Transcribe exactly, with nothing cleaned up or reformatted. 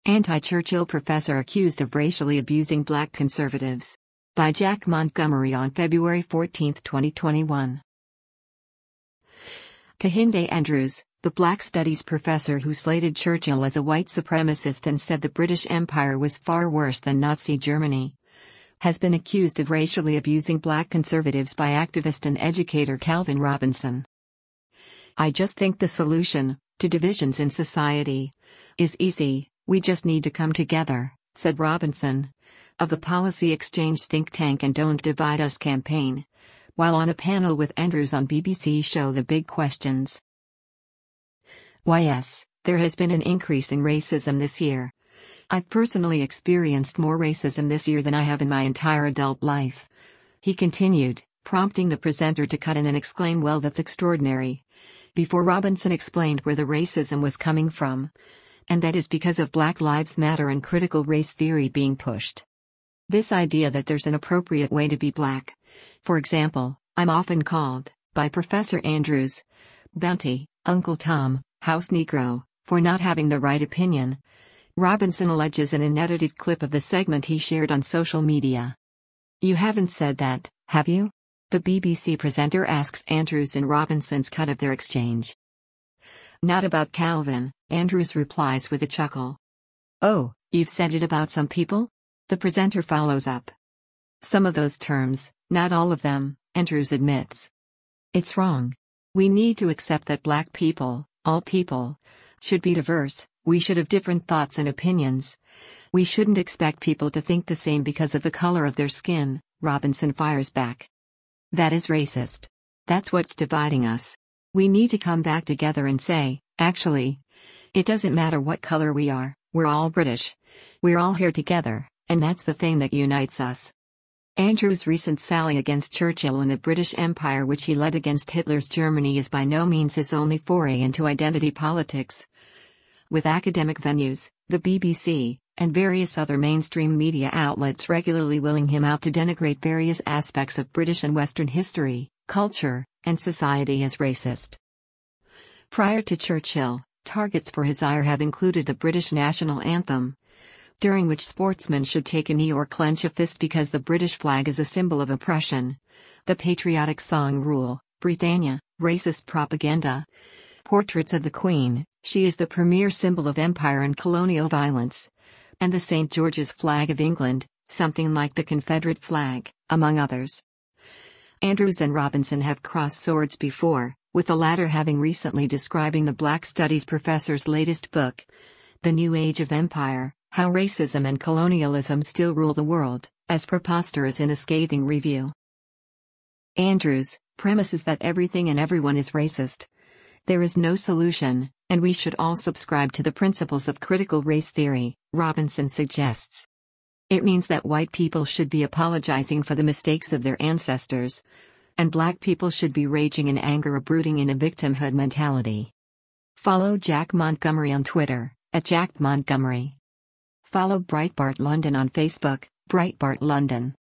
Anti-Churchill professor accused of racially abusing black conservatives. By Jack Montgomery on February fourteenth, twenty twenty-one. Kehinde Andrews, the Black Studies professor who slated Churchill as a white supremacist and said the British Empire was far worse than Nazi Germany, has been accused of racially abusing black conservatives by activist and educator Calvin Robinson. "I just think the solution to divisions in society is easy. We just need to come together," said Robinson, of the Policy Exchange think tank and Don't Divide Us campaign, while on a panel with Andrews on B B C show The Big Questions. Why yes, there has been an increase in racism this year. I've personally experienced more racism this year than I have in my entire adult life, he continued, prompting the presenter to cut in and exclaim, "Well, that's extraordinary," before Robinson explained where the racism was coming from, and that is because of Black Lives Matter and critical race theory being pushed. This idea that there's an appropriate way to be black. For example, I'm often called, by Professor Andrews, Bounty, Uncle Tom, House Negro, for not having the right opinion, Robinson alleges in an edited clip of the segment he shared on social media. "You haven't said that, have you?" the B B C presenter asks Andrews in Robinson's cut of their exchange. "Not about Calvin," Andrews replies with a chuckle. "Oh, you've said it about some people?" the presenter follows up. "Some of those terms, not all of them," Andrews admits. "It's wrong. We need to accept that black people, all people, should be diverse. We should have different thoughts and opinions. We shouldn't expect people to think the same because of the color of their skin," Robinson fires back. "That is racist. That's what's dividing us. We need to come back together and say, actually, it doesn't matter what color we are, we're all British. We're all here together, and that's the thing that unites us." Andrews' recent sally against Churchill and the British Empire, which he led against Hitler's Germany, is by no means his only foray into identity politics. With academic venues, the B B C, and various other mainstream media outlets regularly willing him out to denigrate various aspects of British and Western history, culture, and society as racist. Prior to Churchill, targets for his ire have included the British national anthem, during which sportsmen should take a knee or clench a fist because the British flag is a symbol of oppression, the patriotic song Rule, Britannia, racist propaganda, portraits of the Queen, she is the premier symbol of empire and colonial violence, and the Saint George's flag of England, something like the Confederate flag, among others. Andrews and Robinson have crossed swords before, with the latter having recently describing the Black Studies professor's latest book, The New Age of Empire, How Racism and Colonialism Still Rule the World, as preposterous in a scathing review. Andrews premises that everything and everyone is racist. There is no solution, and we should all subscribe to the principles of critical race theory, Robinson suggests. It means that white people should be apologizing for the mistakes of their ancestors, and black people should be raging in anger or brooding in a victimhood mentality. Follow Jack Montgomery on Twitter, at Jack Montgomery. Follow Breitbart London on Facebook, Breitbart London.